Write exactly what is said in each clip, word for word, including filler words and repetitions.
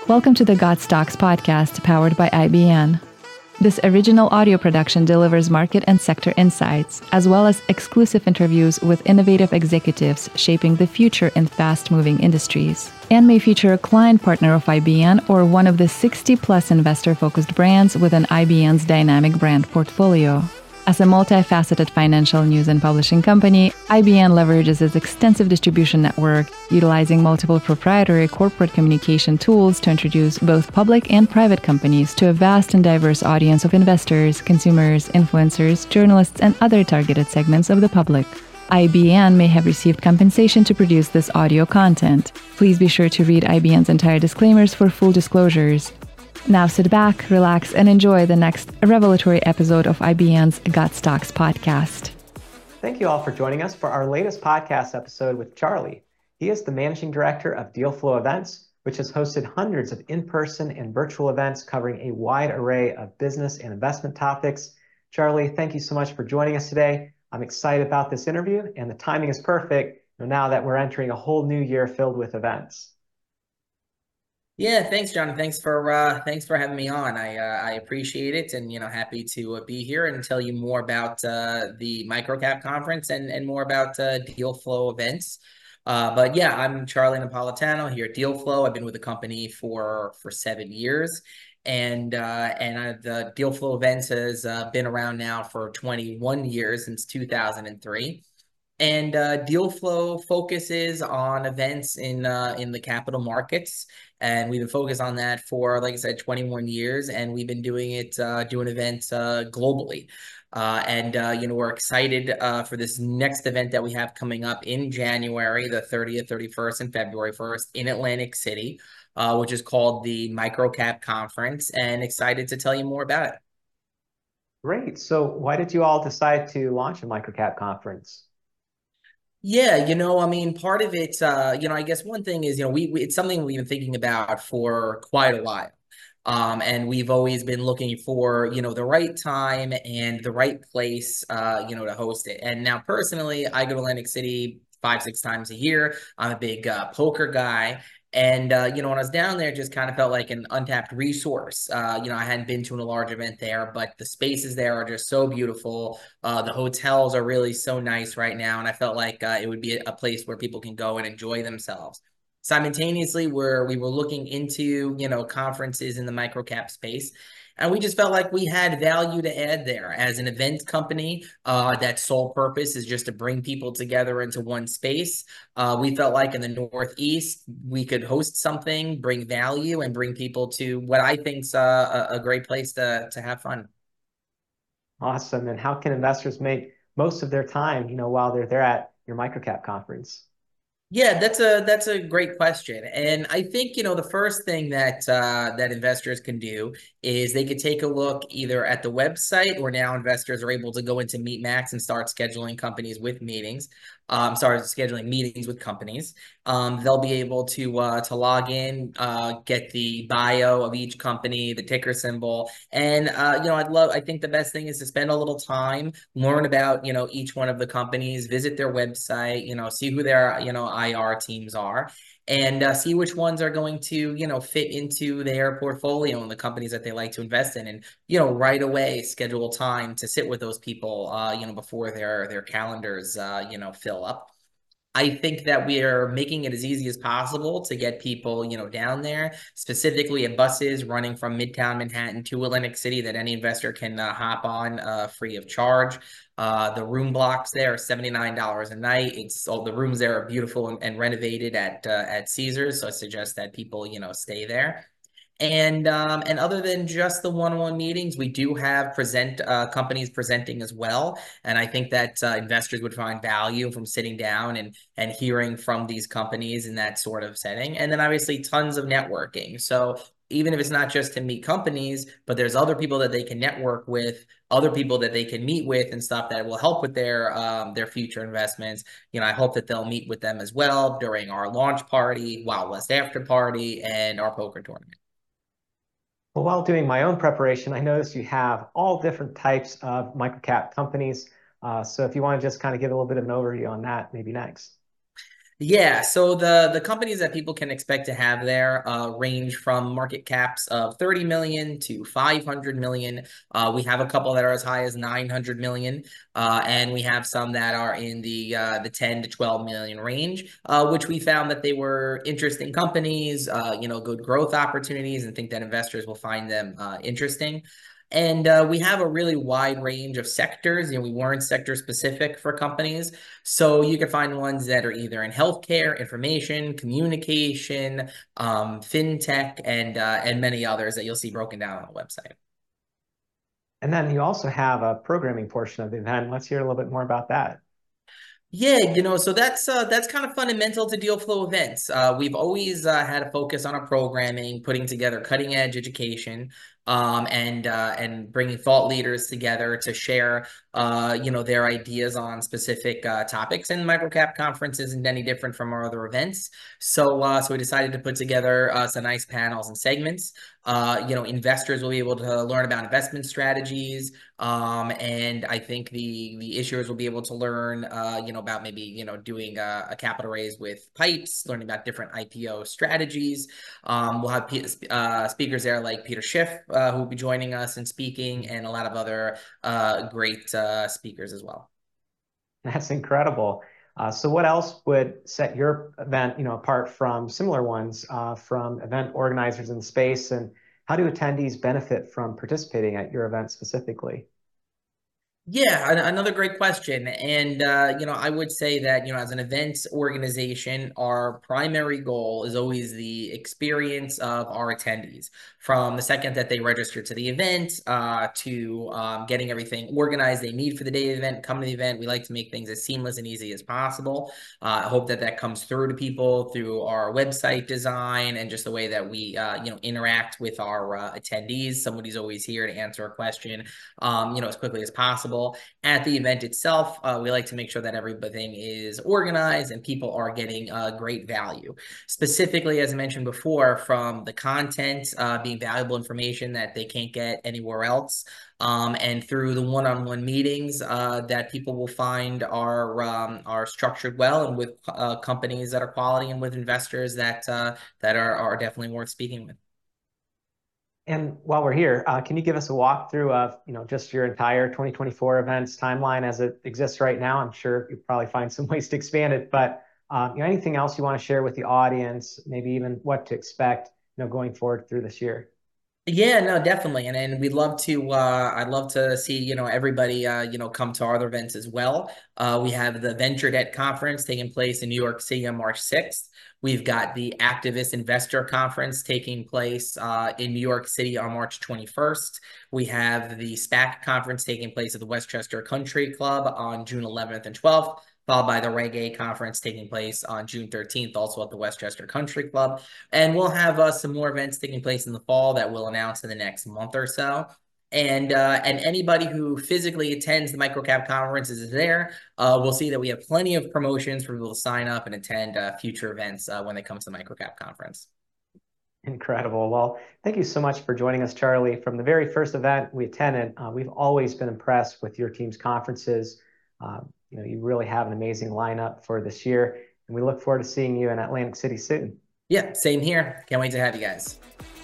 Welcome to the Got Stocks podcast powered by I B N. This original audio production delivers market and sector insights, as well as exclusive interviews with innovative executives shaping the future in fast-moving industries, and may feature a client partner of I B N or one of the sixty plus investor-focused brands within I B N's dynamic brand portfolio. As a multifaceted financial news and publishing company, I B N leverages its extensive distribution network, utilizing multiple proprietary corporate communication tools to introduce both public and private companies to a vast and diverse audience of investors, consumers, influencers, journalists, and other targeted segments of the public. I B N may have received compensation to produce this audio content. Please be sure to read I B N's entire disclaimers for full disclosures. Now sit back, relax, and enjoy the next revelatory episode of I B N's Got Stocks podcast. Thank you all for joining us for our latest podcast episode with Charlie. He is the managing director of Deal Flow Events, which has hosted hundreds of in-person and virtual events covering a wide array of business and investment topics. Charlie, thank you so much for joining us today. I'm excited about this interview, and the timing is perfect now that we're entering a whole new year filled with events. Yeah, thanks, John. Thanks for uh, thanks for having me on. I uh, I appreciate it, and you know, happy to uh, be here and tell you more about uh, the Microcap Conference and and more about uh, Deal Flow Events. Uh, but yeah, I'm Charlie Napolitano here at Deal Flow. I've been with the company for for seven years, and uh, and uh, the Deal Flow Events has uh, been around now for twenty-one years, since two thousand three. And uh, Deal Flow focuses on events in uh, in the capital markets, and we've been focused on that for, like I said, twenty-one years, and we've been doing it, uh, doing events uh, globally. Uh, and uh, you know, we're excited uh, for this next event that we have coming up in January, the thirtieth, thirty-first, and February first in Atlantic City, uh, which is called the Microcap Conference, and excited to tell you more about it. Great. So why did you all decide to launch a Microcap Conference? Yeah, you know, I mean, part of it, uh, you know, I guess one thing is, you know, we, we it's something we've been thinking about for quite a while. Um, and we've always been looking for, you know, the right time and the right place, uh, you know, to host it. And now personally, I go to Atlantic City five, six times a year. I'm a big uh, poker guy. And, uh, you know, when I was down there, it just kind of felt like an untapped resource. Uh, you know, I hadn't been to a large event there, but the spaces there are just so beautiful. Uh, the hotels are really so nice right now. And I felt like uh, it would be a place where people can go and enjoy themselves. Simultaneously, where we were looking into, you know, conferences in the microcap space, and we just felt like we had value to add there as an event company uh, that sole purpose is just to bring people together into one space. Uh, we felt like in the Northeast, we could host something, bring value, and bring people to what I think's a, a great place to, to have fun. Awesome. And how can investors make most of their time, you know, while they're there at your Microcap Conference? Yeah, that's a that's a great question. And I think, you know, the first thing that uh, that investors can do is they could take a look either at the website, where now investors are able to go into MeetMax and start scheduling companies with meetings, um, start scheduling meetings with companies. Um, they'll be able to uh, to log in, uh, get the bio of each company, the ticker symbol. And, uh, you know, I'd love, I think the best thing is to spend a little time, learn about, you know, each one of the companies, visit their website, you know, see who their, you know, I R teams are, and uh, see which ones are going to, you know, fit into their portfolio and the companies that they like to invest in. And, you know, right away schedule time to sit with those people, uh, you know, before their, their calendars, uh, you know, fill up. I think that we are making it as easy as possible to get people, you know, down there, specifically at buses running from Midtown Manhattan to Atlantic City that any investor can uh, hop on uh, free of charge. Uh, the room blocks there are seventy-nine dollars a night. It's all the rooms there are beautiful and, and renovated at uh, at Caesars, so I suggest that people, you know, stay there. And um, and other than just the one-on-one meetings, we do have present uh, companies presenting as well. And I think that uh, investors would find value from sitting down and and hearing from these companies in that sort of setting. And then obviously tons of networking. So even if it's not just to meet companies, but there's other people that they can network with, other people that they can meet with and stuff that will help with their um, their future investments. You know, I hope that they'll meet with them as well during our launch party, Wild West after party, and our poker tournament. Well, while doing my own preparation, I noticed you have all different types of microcap companies. Uh, so if you want to just kind of give a little bit of an overview on that, maybe next. Yeah, so the the companies that people can expect to have there uh, range from market caps of thirty million to five hundred million. Uh, we have a couple that are as high as nine hundred million, uh, and we have some that are in the uh, the ten to twelve million range, uh, which we found that they were interesting companies, uh, you know, good growth opportunities, and think that investors will find them uh, interesting. And uh, we have a really wide range of sectors. You know, we weren't sector specific for companies. So you can find ones that are either in healthcare, information, communication, um, fintech, and uh, and many others that you'll see broken down on the website. And then you also have a programming portion of the event. Let's hear a little bit more about that. Yeah, you know, so that's uh, that's kind of fundamental to Deal Flow events. Uh, we've always uh, had a focus on our programming, putting together cutting edge education, um, and uh, and bringing thought leaders together to share, uh, you know, their ideas on specific uh, topics. And Microcap Conference isn't any different from our other events. So uh, so we decided to put together uh, some nice panels and segments. Uh, you know, investors will be able to learn about investment strategies, um, and I think the the issuers will be able to learn, uh, you know, about maybe you know doing a, a capital raise with pipes, learning about different I P O strategies. Um, we'll have uh, speakers there like Peter Schiff, uh, who will be joining us and speaking, and a lot of other uh, great uh, speakers as well. That's incredible. Uh, so what else would set your event, you know, apart from similar ones uh, from event organizers in the space, and how do attendees benefit from participating at your event specifically? Yeah, another great question. And, uh, you know, I would say that, you know, as an events organization, our primary goal is always the experience of our attendees. From the second that they register to the event uh, to um, getting everything organized they need for the day of the event, come to the event, we like to make things as seamless and easy as possible. Uh, I hope that that comes through to people through our website design and just the way that we, uh, you know, interact with our uh, attendees. Somebody's always here to answer a question, um, you know, as quickly as possible. At the event itself, uh, we like to make sure that everything is organized and people are getting uh, great value. Specifically, as I mentioned before, from the content uh, being valuable information that they can't get anywhere else, um, and through the one-on-one meetings uh, that people will find are um, are structured well and with uh, companies that are quality and with investors that uh, that are are definitely worth speaking with. And while we're here, uh, can you give us a walkthrough of, you know, just your entire twenty twenty-four events timeline as it exists right now? I'm sure you'll probably find some ways to expand it, but um, you know, anything else you want to share with the audience, maybe even what to expect, you know, going forward through this year? Yeah, no, definitely. And and we'd love to uh I'd love to see, you know, everybody uh, you know, come to our other events as well. Uh we have the Venture Debt Conference taking place in New York City on March sixth. We've got the Activist Investor Conference taking place uh in New York City on March twenty-first. We have the SPAC conference taking place at the Westchester Country Club on June eleventh and twelfth. Followed by the Reggae Conference taking place on June thirteenth, also at the Westchester Country Club. And we'll have uh, some more events taking place in the fall that we'll announce in the next month or so. And uh, and anybody who physically attends the Microcap conferences is there. Uh, we'll see that we have plenty of promotions for people to sign up and attend uh, future events uh, when they come to the Microcap conference. Incredible. Well, thank you so much for joining us, Charlie. From the very first event we attended, uh, we've always been impressed with your team's conferences. Uh, you know, you really have an amazing lineup for this year, and we look forward to seeing you in Atlantic City soon. Yeah, same here. Can't wait to have you guys.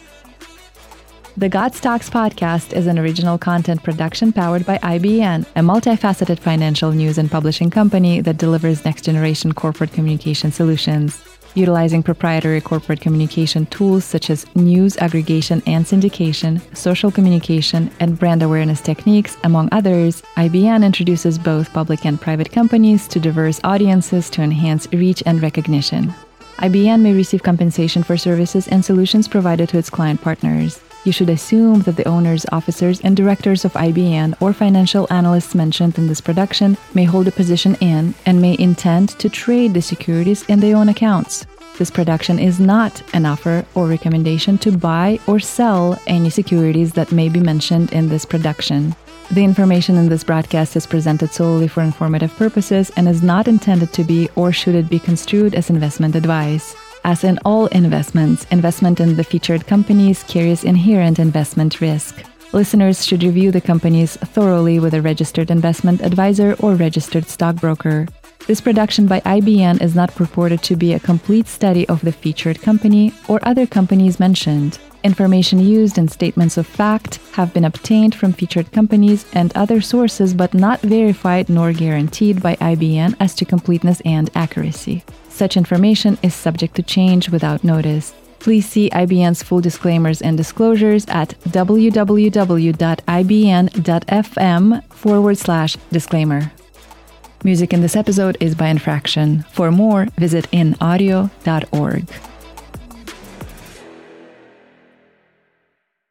The Gods Talks podcast is an original content production powered by I B N, a multifaceted financial news and publishing company that delivers next-generation corporate communication solutions. Utilizing proprietary corporate communication tools such as news aggregation and syndication, social communication, and brand awareness techniques, among others, I B N introduces both public and private companies to diverse audiences to enhance reach and recognition. I B N may receive compensation for services and solutions provided to its client partners. You should assume that the owners, officers, and directors of I B N or financial analysts mentioned in this production may hold a position in and may intend to trade the securities in their own accounts. This production is not an offer or recommendation to buy or sell any securities that may be mentioned in this production. The information in this broadcast is presented solely for informative purposes and is not intended to be or should it be construed as investment advice. As in all investments, investment in the featured companies carries inherent investment risk. Listeners should review the companies thoroughly with a registered investment advisor or registered stockbroker. This production by I B N is not purported to be a complete study of the featured company or other companies mentioned. Information used in statements of fact have been obtained from featured companies and other sources but not verified nor guaranteed by I B N as to completeness and accuracy. Such information is subject to change without notice. Please see I B N's full disclaimers and disclosures at www.ibn.fm forward slash disclaimer. Music in this episode is by Infraction. For more, visit in audio dot org.